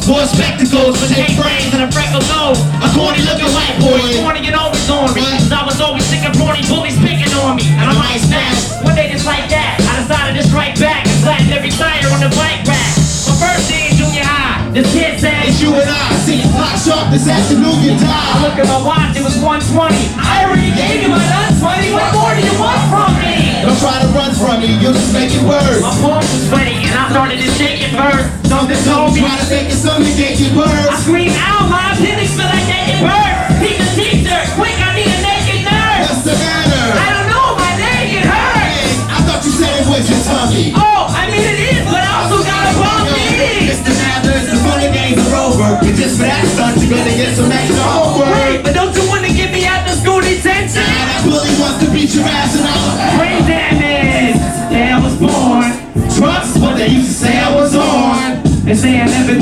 Wore spectacles with 8 brains and a freckled nose. A corny looking white boy, corny and always on me. Cause I was always sick of corny bullies picking on me. And I might snap. One day just like that, I decided to strike back and flatten every tire on the bike rack. My first day in junior high, this kid said, It's you and I, see clock sharp this afternoon you I die. look at my watch, it was 1:20. I already gave you my lunch money, what more do you want from me? Don't try to run from me, you'll just make it worse. My palms was sweaty and I started to shake it first. Something told me, Try to make it something get you I worse. screamed out, my appendix feel like naked bird. He's a teacher, quick, I need a naked nurse. What's the matter? I don't know, my leg, it hurts. Hey, I thought you said it was your tummy. Oh, I mean it is, but I also got a bum knee. Mr. Mathers, the funny days are over. But just for that stunt, you're gonna get some extra homework. Wait, but don't you want to get me out the school detention? Now that bully wants to beat your ass and I'm Brain damage, yeah, I was born. trust what they used to say I was on. They say I never